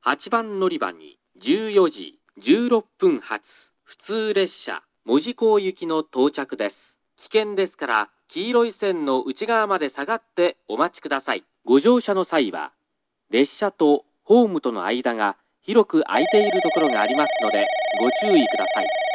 8番乗り場に14時16分発普通列車門司港行きの到着です。危険ですから黄色い線の内側まで下がってお待ちください。ご乗車の際は列車とホームとの間が広く空いているところがありますのでご注意ください。